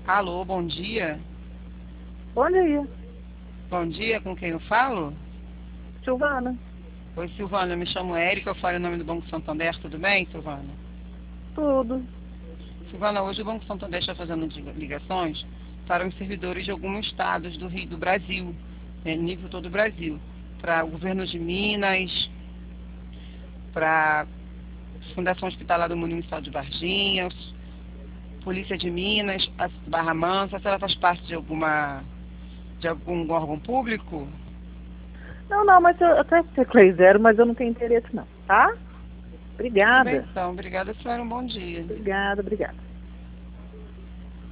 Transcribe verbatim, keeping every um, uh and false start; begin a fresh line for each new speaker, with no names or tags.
Alô, bom dia.
Bom dia,
Bom dia, com quem eu falo?
Silvana.
Oi, Silvana, eu me chamo Érica, eu falo em nome do Banco Santander, tudo bem, Silvana?
Tudo.
Silvana, hoje o Banco Santander está fazendo ligações para os servidores de alguns estados do Rio do Brasil, né, nível todo o Brasil, para o governo de Minas, para a Fundação Hospitalar do Municipal de Varginha, Polícia de Minas, a Barra Mansa, se ela faz parte de alguma de algum órgão público?
Não, não, mas eu até teclei zero, mas eu não tenho interesse não, tá?
Tudo bem
Obrigada.
então, obrigada, senhora, um bom dia.
Obrigada, obrigada.